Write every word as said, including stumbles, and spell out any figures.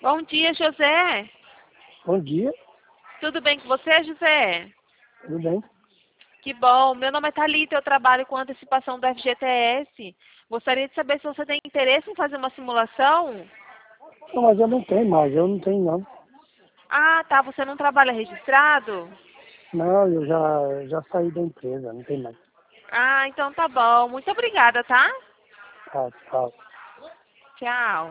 Bom dia, José. Bom dia, Tudo bem com você, José? tudo bem? Que bom. Meu nome é Thalita, eu trabalho com antecipação do F G T S. Gostaria de saber se você tem interesse em fazer uma simulação. Não, mas eu não tenho mais, eu não tenho não. Ah, tá. Você não trabalha registrado? Não, eu já, já saí da empresa, não tem mais. Ah, então tá bom. Muito obrigada, tá? Tá, tchau. Tchau.